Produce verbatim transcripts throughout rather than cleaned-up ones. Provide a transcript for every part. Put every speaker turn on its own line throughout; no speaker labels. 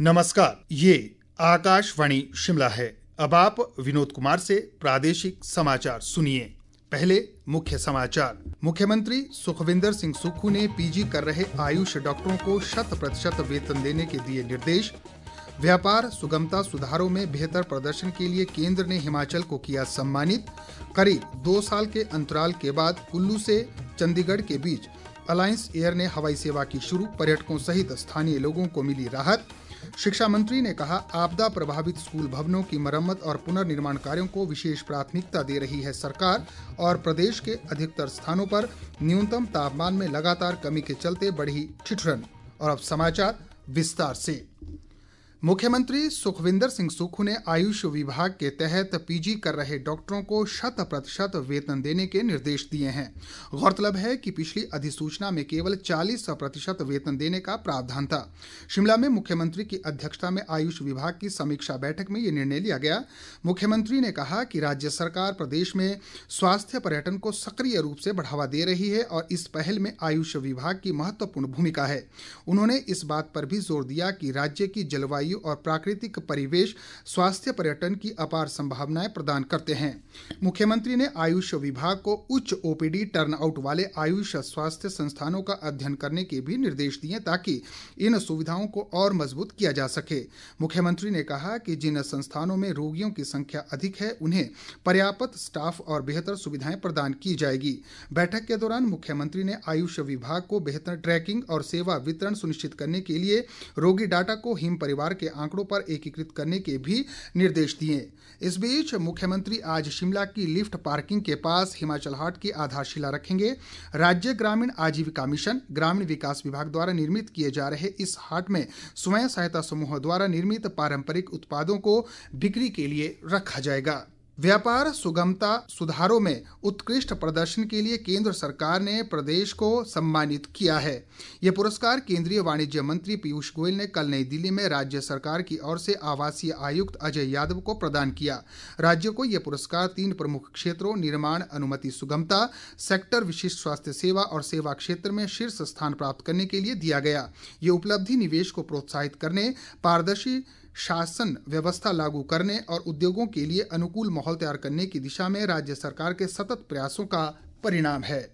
नमस्कार, ये आकाशवाणी शिमला है। अब आप विनोद कुमार से प्रादेशिक समाचार सुनिए। पहले मुख्य समाचार। मुख्यमंत्री सुखविंदर सिंह सुक्खू ने पीजी कर रहे आयुष डॉक्टरों को शत प्रतिशत वेतन देने के दिए निर्देश। व्यापार सुगमता सुधारों में बेहतर प्रदर्शन के लिए केंद्र ने हिमाचल को किया सम्मानित। करीब दो साल के अंतराल के बाद कुल्लू से चंडीगढ़ के बीच अलायंस एयर ने हवाई सेवा की शुरू, पर्यटकों सहित स्थानीय लोगों को मिली राहत। शिक्षा मंत्री ने कहा, आपदा प्रभावित स्कूल भवनों की मरम्मत और पुनर्निर्माण कार्यों को विशेष प्राथमिकता दे रही है सरकार। और प्रदेश के अधिकतर स्थानों पर न्यूनतम तापमान में लगातार कमी के चलते बढ़ी ठिठुरन। और अब समाचार विस्तार से। मुख्यमंत्री सुखविंदर सिंह सुक्खू ने आयुष विभाग के तहत पीजी कर रहे डॉक्टरों को शत प्रतिशत वेतन देने के निर्देश दिए हैं। गौरतलब है कि पिछली अधिसूचना में केवल चालीस प्रतिशत वेतन देने का प्रावधान था। शिमला में मुख्यमंत्री की अध्यक्षता में आयुष विभाग की समीक्षा बैठक में ये निर्णय लिया गया। मुख्यमंत्री ने कहा कि राज्य सरकार प्रदेश में स्वास्थ्य पर्यटन को सक्रिय रूप से बढ़ावा दे रही है और इस पहल में आयुष विभाग की महत्वपूर्ण भूमिका है। उन्होंने इस बात पर भी जोर दिया कि राज्य की जलवायु और प्राकृतिक परिवेश स्वास्थ्य पर्यटन की अपार संभावनाएं प्रदान करते हैं। मुख्यमंत्री ने आयुष विभाग को उच्च ओपीडी टर्नआउट वाले आयुष स्वास्थ्य संस्थानों का अध्ययन करने के भी निर्देश दिए ताकि इन सुविधाओं को और मजबूत किया जा सके। मुख्यमंत्री ने कहा कि जिन संस्थानों में रोगियों की संख्या अधिक है उन्हें पर्याप्त स्टाफ और बेहतर सुविधाएं प्रदान की जाएगी। बैठक के दौरान मुख्यमंत्री ने आयुष विभाग को बेहतर ट्रैकिंग और सेवा वितरण सुनिश्चित करने के लिए रोगी डाटा को हिम परिवार के आंकड़ों पर एकीकृत करने के भी निर्देश दिए। इस बीच मुख्यमंत्री आज शिमला की लिफ्ट पार्किंग के पास हिमाचल हाट की आधारशिला रखेंगे। राज्य ग्रामीण आजीविका मिशन ग्रामीण विकास विभाग द्वारा निर्मित किए जा रहे इस हाट में स्वयं सहायता समूह द्वारा निर्मित पारंपरिक उत्पादों को बिक्री के लिए रखा जाएगा। व्यापार सुगमता सुधारों में उत्कृष्ट प्रदर्शन के लिए केंद्र सरकार ने प्रदेश को सम्मानित किया है। ये पुरस्कार केंद्रीय वाणिज्य मंत्री पीयूष गोयल ने कल नई दिल्ली में राज्य सरकार की ओर से आवासीय आयुक्त अजय यादव को प्रदान किया। राज्य को ये पुरस्कार तीन प्रमुख क्षेत्रों निर्माण अनुमति सुगमता, सेक्टर विशिष्ट स्वास्थ्य सेवा और सेवा क्षेत्र में शीर्ष स्थान प्राप्त करने के लिए दिया गया। ये उपलब्धि निवेश को प्रोत्साहित करने, पारदर्शी शासन व्यवस्था लागू करने और उद्योगों के लिए अनुकूल माहौल तैयार करने की दिशा में राज्य सरकार के सतत प्रयासों का परिणाम है।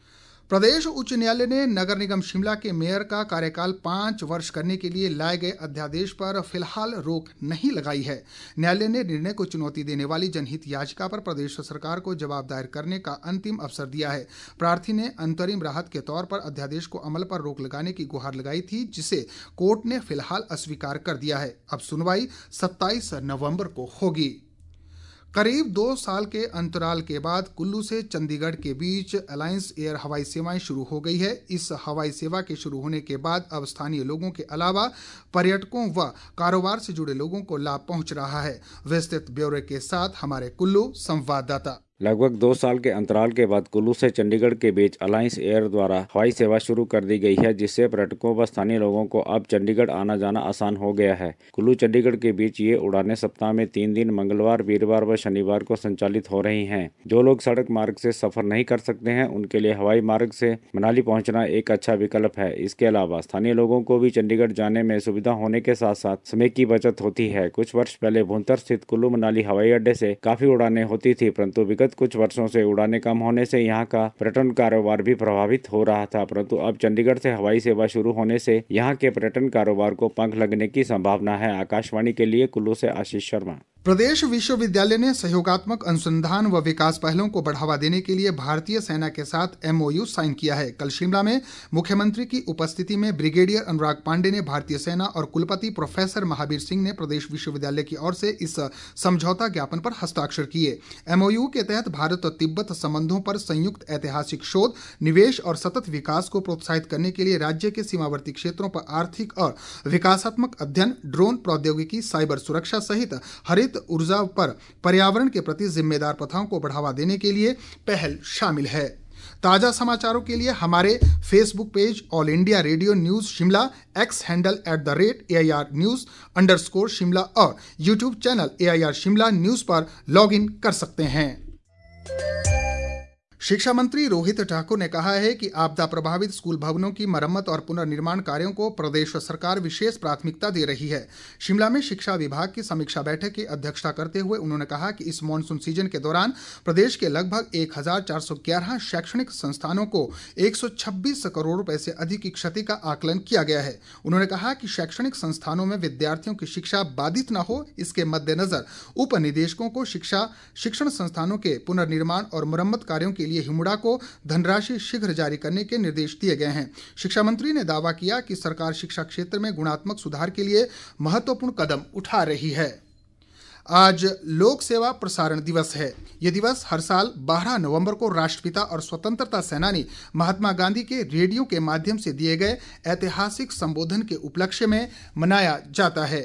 प्रदेश उच्च न्यायालय ने नगर निगम शिमला के मेयर का कार्यकाल पांच वर्ष करने के लिए लाए गए अध्यादेश पर फिलहाल रोक नहीं लगाई है। न्यायालय ने निर्णय को चुनौती देने वाली जनहित याचिका पर प्रदेश सरकार को जवाब दायर करने का अंतिम अवसर दिया है। प्रार्थी ने अंतरिम राहत के तौर पर अध्यादेश को अमल पर रोक लगाने की गुहार लगाई थी, जिसे कोर्ट ने फिलहाल अस्वीकार कर दिया है। अब सुनवाई सत्ताईस नवंबर को होगी। करीब दो साल के अंतराल के बाद कुल्लू से चंडीगढ़ के बीच अलायंस एयर हवाई सेवाएं शुरू हो गई है। इस हवाई सेवा के शुरू होने के बाद अब स्थानीय लोगों के अलावा पर्यटकों व कारोबार से जुड़े लोगों को लाभ पहुंच रहा है। विस्तृत ब्यौरे के साथ हमारे कुल्लू संवाददाता।
लगभग दो साल के अंतराल के बाद कुल्लू से चंडीगढ़ के बीच अलायंस एयर द्वारा हवाई सेवा शुरू कर दी गई है, जिससे पर्यटकों व स्थानीय लोगों को अब चंडीगढ़ आना जाना आसान हो गया है। कुल्लू चंडीगढ़ के बीच ये उड़ानें सप्ताह में तीन दिन मंगलवार, वीरवार व शनिवार को संचालित हो रही हैं। जो लोग सड़क मार्ग से सफर नहीं कर सकते हैं उनके लिए हवाई मार्ग से मनाली पहुँचना एक अच्छा विकल्प है। इसके अलावा स्थानीय लोगों को भी चंडीगढ़ जाने में सुविधा होने के साथ साथ समय की बचत होती है। कुछ वर्ष पहले भुंतर स्थित कुल्लू मनाली हवाई अड्डे से काफी उड़ानें होती थी, परंतु विगत कुछ वर्षों से उड़ानें कम होने से यहाँ का पर्यटन कारोबार भी प्रभावित हो रहा था, परंतु अब चंडीगढ़ से हवाई सेवा शुरू होने से यहाँ के पर्यटन कारोबार को पंख लगने की संभावना है। आकाशवाणी के लिए कुल्लू से आशीष शर्मा।
प्रदेश विश्वविद्यालय ने सहयोगात्मक अनुसंधान व विकास पहलों को बढ़ावा देने के लिए भारतीय सेना के साथ एमओयू साइन किया है। कल शिमला में मुख्यमंत्री की उपस्थिति में ब्रिगेडियर अनुराग पांडे ने भारतीय सेना और कुलपति प्रोफेसर महावीर सिंह ने प्रदेश विश्वविद्यालय की ओर से इस समझौता ज्ञापन पर हस्ताक्षर किए। एमओयू के तहत भारत और तिब्बत संबंधों पर संयुक्त ऐतिहासिक शोध, निवेश और सतत विकास को प्रोत्साहित करने के लिए राज्य के सीमावर्ती क्षेत्रों पर आर्थिक और विकासात्मक अध्ययन, ड्रोन प्रौद्योगिकी, साइबर सुरक्षा सहित हरित ऊर्जा पर पर्यावरण के प्रति जिम्मेदार प्रथाओं को बढ़ावा देने के लिए पहल शामिल है। ताजा समाचारों के लिए हमारे Facebook page All India Radio news Shimla, X handle at the rate A I R news underscore Shimla और YouTube channel A I R Shimla news पर लॉग इन कर सकते हैं। शिक्षा मंत्री रोहित ठाकुर ने कहा है कि आपदा प्रभावित स्कूल भवनों की मरम्मत और पुनर्निर्माण कार्यों को प्रदेश सरकार विशेष प्राथमिकता दे रही है। शिमला में शिक्षा विभाग की समीक्षा बैठक की अध्यक्षता करते हुए उन्होंने कहा कि इस मॉनसून सीजन के दौरान प्रदेश के लगभग एक हजार चार सौ ग्यारह शैक्षणिक संस्थानों को एक सौ छब्बीस करोड़ रुपए से अधिक की क्षति का आकलन किया गया है। उन्होंने कहा कि शैक्षणिक संस्थानों में विद्यार्थियों की शिक्षा बाधित न हो, इसके मद्देनजर उप निदेशकों को शिक्षा शिक्षण संस्थानों के पुनर्निर्माण और मुरम्मत कार्यों के लिए हिमुडा को धनराशि शीघ्र जारी करने के निर्देश दिए गए हैं। शिक्षा मंत्री ने दावा किया कि सरकार शिक्षा क्षेत्र में गुणात्मक सुधार के लिए महत्वपूर्ण कदम उठा रही है। आज लोक सेवा प्रसारण दिवस है। ये दिवस हर साल बारह नवंबर को राष्ट्रपिता और स्वतंत्रता सेनानी महात्मा गांधी के रेडियो के माध्यम से दिए गए ऐतिहासिक संबोधन के उपलक्ष्य में मनाया जाता है।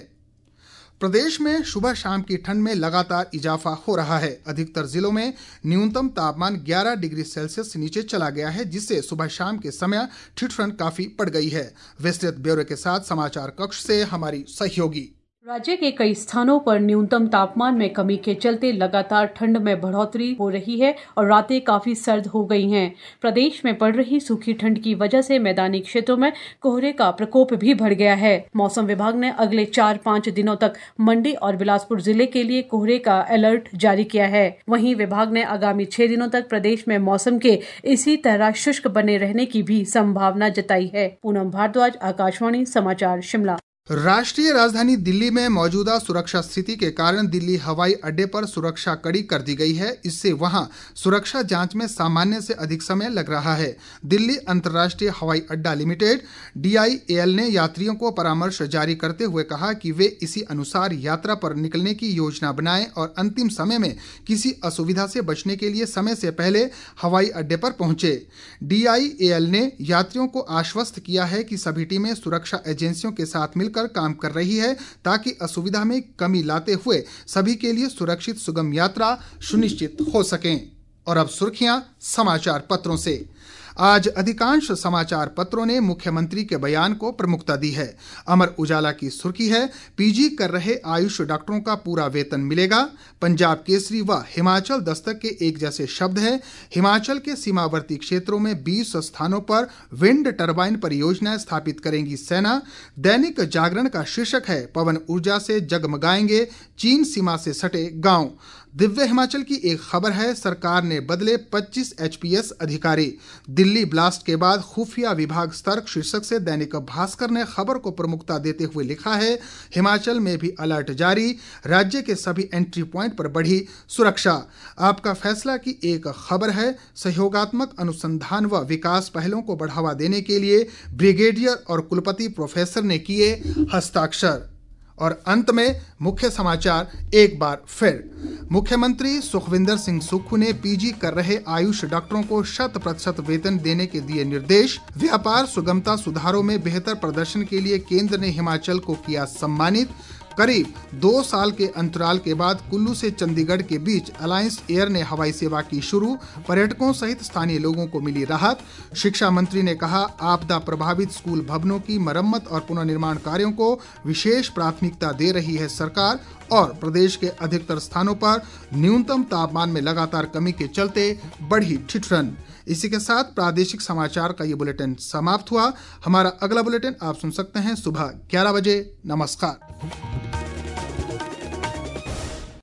प्रदेश में सुबह शाम की ठंड में लगातार इजाफा हो रहा है। अधिकतर जिलों में न्यूनतम तापमान ग्यारह डिग्री सेल्सियस से नीचे चला गया है, जिससे सुबह शाम के समय ठिठुरन काफी बढ़ गई है। विस्तृत ब्यौरे के साथ समाचार कक्ष से हमारी सहयोगी।
राज्य के कई स्थानों पर न्यूनतम तापमान में कमी के चलते लगातार ठंड में बढ़ोतरी हो रही है और रातें काफी सर्द हो गई हैं। प्रदेश में पड़ रही सूखी ठंड की वजह से मैदानी क्षेत्रों में कोहरे का प्रकोप भी बढ़ गया है। मौसम विभाग ने अगले चार पाँच दिनों तक मंडी और बिलासपुर जिले के लिए कोहरे का अलर्ट जारी किया है। वहीं विभाग ने आगामी छह दिनों तक प्रदेश में मौसम के इसी तरह शुष्क बने रहने की भी संभावना जताई है। पूनम भारद्वाज, आकाशवाणी समाचार, शिमला।
राष्ट्रीय राजधानी दिल्ली में मौजूदा सुरक्षा स्थिति के कारण दिल्ली हवाई अड्डे पर सुरक्षा कड़ी कर दी गई है। इससे वहां सुरक्षा जांच में सामान्य से अधिक समय लग रहा है। दिल्ली अंतर्राष्ट्रीय हवाई अड्डा limited D I A L ने यात्रियों को परामर्श जारी करते हुए कहा कि वे इसी अनुसार यात्रा पर निकलने की योजना बनाएं और अंतिम समय में किसी असुविधा से बचने के लिए समय से पहले हवाई अड्डे पर पहुंचे। डी आई ए एल ने यात्रियों को आश्वस्त किया है कि सभी टीमें सुरक्षा एजेंसियों के साथ मिलकर काम कर रही है ताकि असुविधा में कमी लाते हुए सभी के लिए सुरक्षित सुगम यात्रा सुनिश्चित हो सके। और अब सुर्खियां समाचार पत्रों से। आज अधिकांश समाचार पत्रों ने मुख्यमंत्री के बयान को प्रमुखता दी है। अमर उजाला की सुर्खी है, पीजी कर रहे आयुष डॉक्टरों का पूरा वेतन मिलेगा। पंजाब केसरी व हिमाचल दस्तक के एक जैसे शब्द हैं। हिमाचल के सीमावर्ती क्षेत्रों में बीस स्थानों पर विंड टरबाइन परियोजनाएं स्थापित करेंगी सेना। दैनिक जागरण का शीर्षक है, पवन ऊर्जा से जगमगाएंगे चीन सीमा से सटे गांव। दिव्य हिमाचल की एक खबर है, सरकार ने बदले पच्चीस एच पी एस अधिकारी। दिल्ली ब्लास्ट के बाद खुफिया विभाग सतर्क शीर्षक से दैनिक भास्कर ने खबर को प्रमुखता देते हुए लिखा है, हिमाचल में भी अलर्ट जारी, राज्य के सभी एंट्री प्वाइंट पर बढ़ी सुरक्षा। आपका फैसला की एक खबर है, सहयोगात्मक अनुसंधान व विकास पहलों को बढ़ावा देने के लिए ब्रिगेडियर और कुलपति प्रोफेसर ने किए हस्ताक्षर। और अंत में मुख्य समाचार एक बार फिर। मुख्यमंत्री सुखविंदर सिंह सुक्खू ने पीजी कर रहे आयुष डॉक्टरों को शत प्रतिशत वेतन देने के दिए निर्देश। व्यापार सुगमता सुधारों में बेहतर प्रदर्शन के लिए केंद्र ने हिमाचल को किया सम्मानित। करीब दो साल के अंतराल के बाद कुल्लू से चंडीगढ़ के बीच अलायंस एयर ने हवाई सेवा की शुरू, पर्यटकों सहित स्थानीय लोगों को मिली राहत। शिक्षा मंत्री ने कहा, आपदा प्रभावित स्कूल भवनों की मरम्मत और पुनर्निर्माण कार्यों को विशेष प्राथमिकता दे रही है सरकार। और प्रदेश के अधिकतर स्थानों पर न्यूनतम तापमान में लगातार कमी के चलते बढ़ी ठिठुरन। इसी के साथ प्रादेशिक समाचार का ये बुलेटिन समाप्त हुआ। हमारा अगला बुलेटिन आप सुन सकते हैं सुबह ग्यारह बजे। नमस्कार।